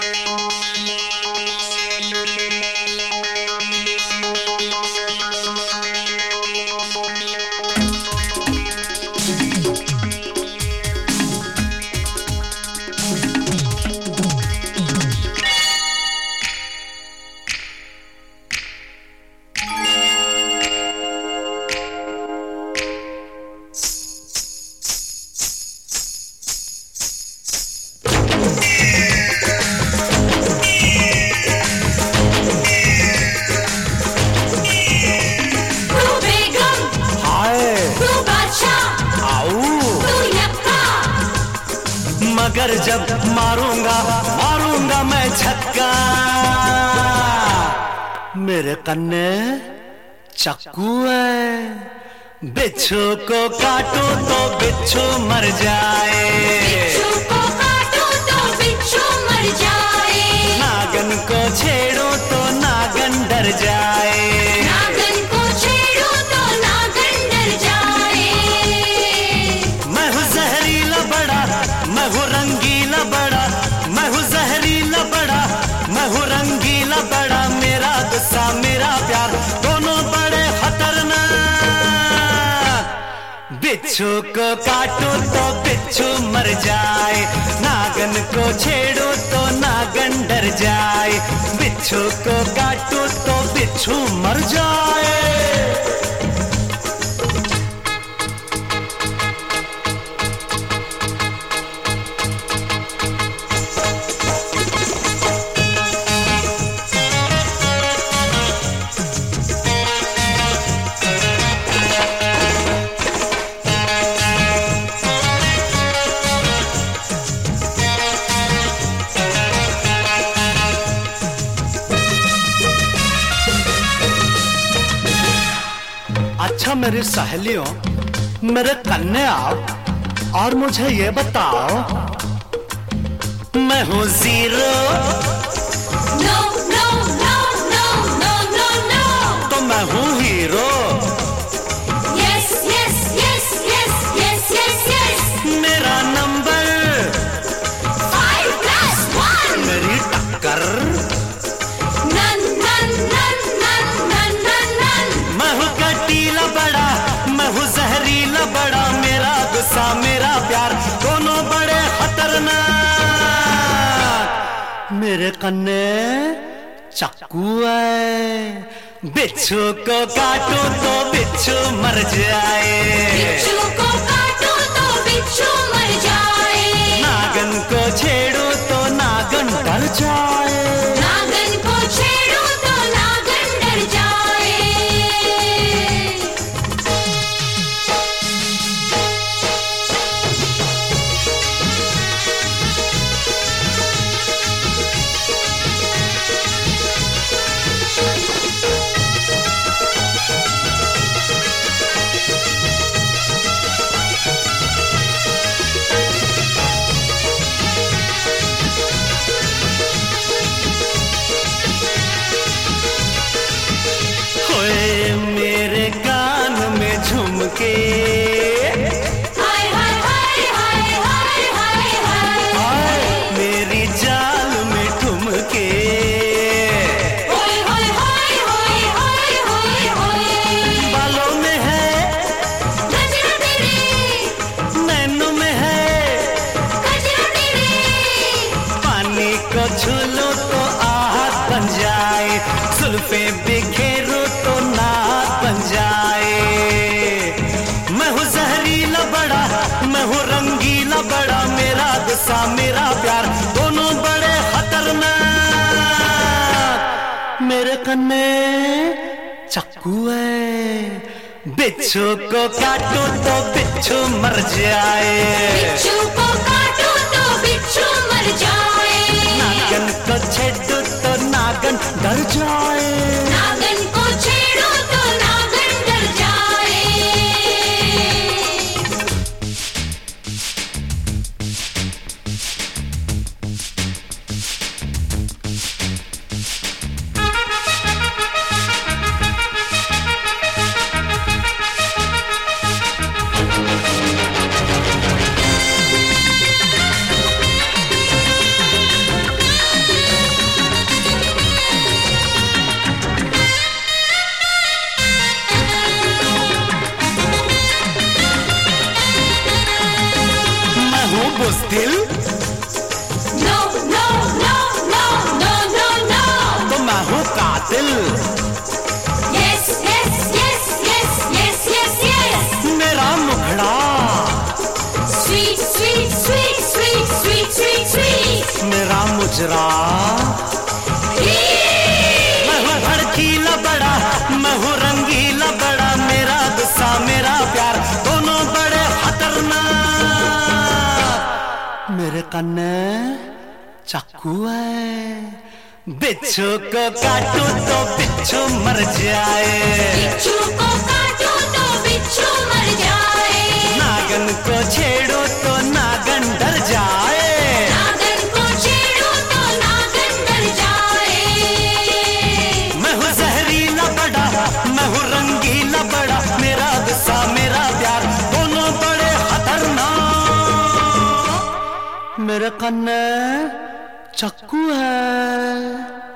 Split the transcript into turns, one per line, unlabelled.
मगर जब मारूंगा मारूंगा मैं छक्का, मेरे कन्ने चाकू है। बिच्छू को काटो तो बिच्छू मर जाए,
बिच्छू को काटो तो बिच्छू मर जाए।
नागन को छेड़ो तो नागन डर जाए,
नागन को छेड़ो तो नागन डर जाए।
मैं हूँ जहरीला बड़ा, मैं हूँ रंगीला बड़ा, मैं हूँ जहरीला बड़ा, मैं हूँ रंगीला बड़ा। मेरा गुस्सा मेरा प्यार दोनों बड़े खतरनाक। बिच्छू को काटो तो बिच्छू मर जाए, नागन को छेड़ो तो नागन डर जाए। बिच्छू को काटो तो बिच्छू मर जाए। अच्छा मेरी सहेलियों, मेरे कन्ने आओ और मुझे ये बताओ, मैं हूँ zero
no no no no no no no,
तो मैं हूँ hero.
Yes yes yes yes yes yes yes.
मेरा नंबर
5+1,
मेरी टक्कर
none none none none none none none.
मैं हूँ कटीला बड़ा, मैं हूँ जहरीला बड़ा। मेरा गुस्सा मेरा प्यार दोनों बड़े खतरनाक। मेरे कन्ने चाकू है, बिच्छू को काटो तो बिच्छू मर जाए,
बिच्छू को काटो तो बिच्छू मर जाए।
नागन को छेड़ो तो नागन डर जाए,
नागन को छेड़ो तो नागन डर जाए।
होए मेरे कान में झुमके,
हाय हाय हाय हाय हाय हाय हाय।
मेरी जाल में ठुमके,
होय होय होय होय होय होय होय।
बालों में है
गजरा तेरे,
नैनों में है
गजरा तेरे।
पानी को छू लो तो आहट बन जाए, जुल्फे बिखेरो तो नाक बन जाए। मैं हूँ जहरीला बड़ा, मैं हूँ रंगीला बड़ा। मेरा गुस्सा मेरा प्यार दोनों बड़े खतरनाक। मेरे कन्ने चाकू है, बिच्छू को काटो तो बिच्छू मर जाए,
बिच्छू को काटो तो बिच्छू मर जाए।
नागन को छेड़ो तो नागन डर जाए,
नागन को छेड़ो तो नागन डर जाए।
मुजरा। मैं हूँ भड़कीला बड़ा, मैं हूँ रंगीला बड़ा, मेरा गुस्सा मेरा प्यार दोनों बड़े खतरनाक। मेरे कन्ने चाकू है, बिच्छू को काटू तो बिच्छू मर जाए,
बिच्छू को काटो तो बिच्छू मर जाए,
नागन को छेड़ो तो नागन डर जाए,
नागन को छेड़ो तो नागन डर जाए।
मैं हूँ जहरीला बड़ा, मैं हूँ रंगीला बड़ा, मेरा गुस्सा मेरा प्यार दोनों बड़े खतरनाक। मेरे कन्ने चाकू है।